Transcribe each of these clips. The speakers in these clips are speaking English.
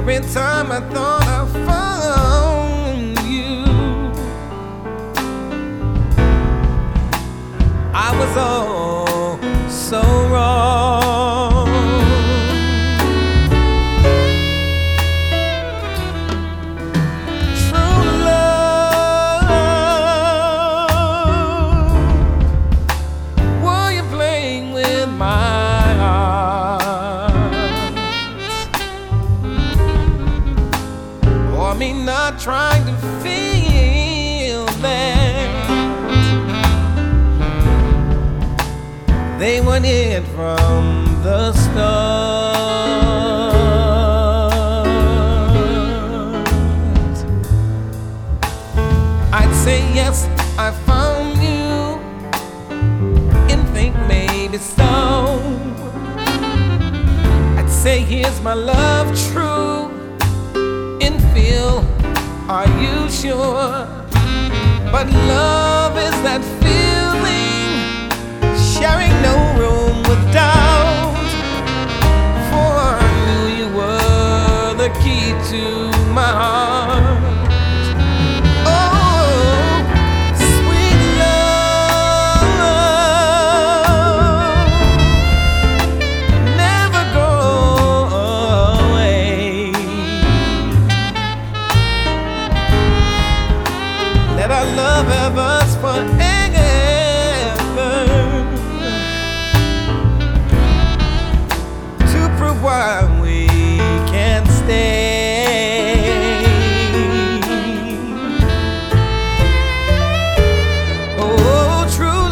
every time I thought I found you, I was all so wrong. True love, were you playing with my heart, or me not trying to feel that they weren't it from the start? I'd say yes, I found you, and think maybe so. I'd say here's my love true, and feel, are you sure? But love is that feeling, sharing no room with doubt. For I knew you were the key to my heart. Oh, sweet love, never go away. Let our love have us forever, why we can't stay. Oh, true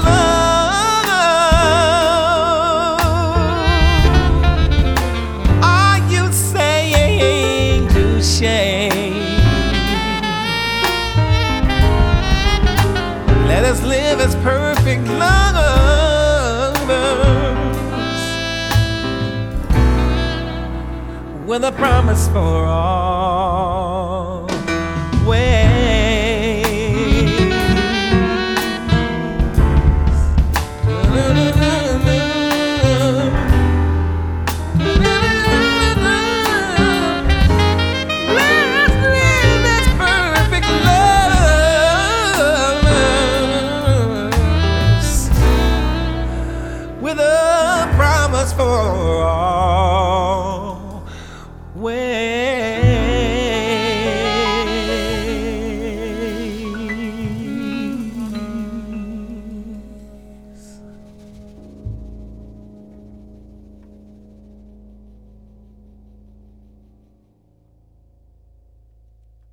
love, are you saying to shame? Let us live as perfect lovers, with a promise for all.